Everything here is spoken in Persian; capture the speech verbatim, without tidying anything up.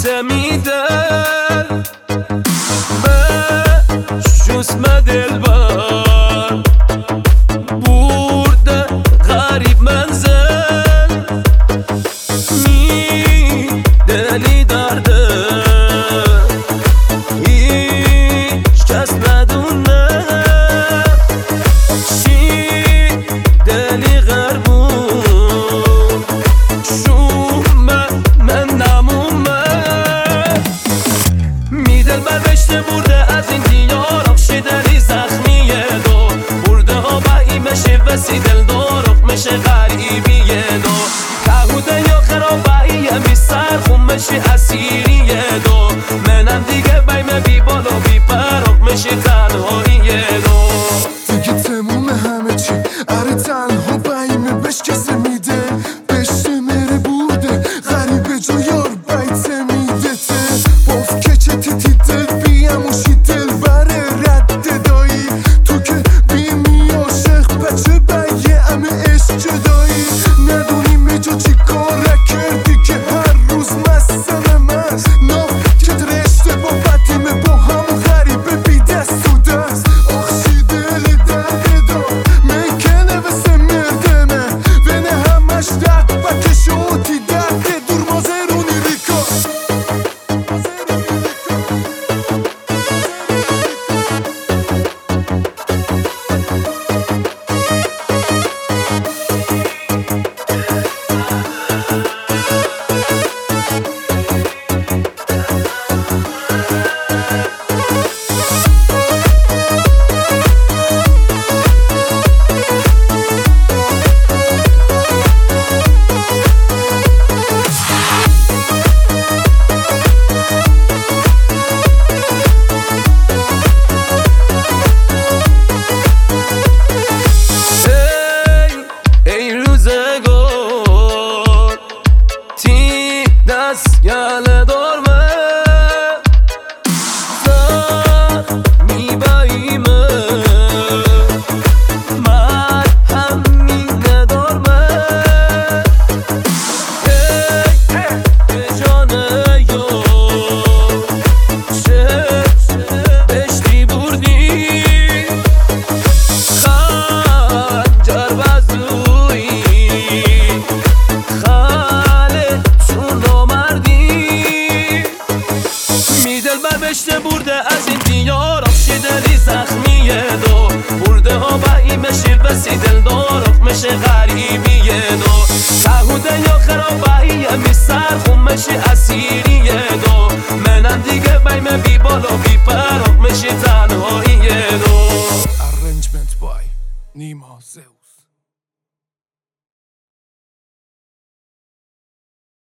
تمیدن شسم دلبر برده غریب منزل میدنی درده هیچ کس ندونه چی دلی غربون شومه من نمومه میدل بر بشته برده از این دیار شدنی زخمیه دو برده ها بایی مشه وسی دل دارق مشه غریبیه دو تهوده یا خرابایی همی سر خون مشه اسیریه دو منم دیگه بیم بی بالا بی پرق مشه تنهاییه دو دیگه تموم همه چی اره تنها بایمه بش کسی میده بشته مره بوده غریبه جا یار بایته میده ته باف که چه تیتی دل بیاموشی دل بره رد دایی تو که بیمی عاشق بچه بایه امه عشق جدایی ندونی میجا چی کاره کردی که هر روز مسته مست ناف که درشته با بدیمه با همون غریبه بی دست و دست آخشی دلی درده دا میکنه وسه مردمه ونه همش ده بکشه اوتی درده دور مازرونی ریکا یاله دارمه زخ میباییمه من همین ندارمه به جانه یا چه بشتی بردی خنجر بزویی بشته برده از این دیار شدنی زخمیه دو برده ها بایی مشه بسی دل دارق مشه غریبیه دو تهوده یا خرابایی همی سر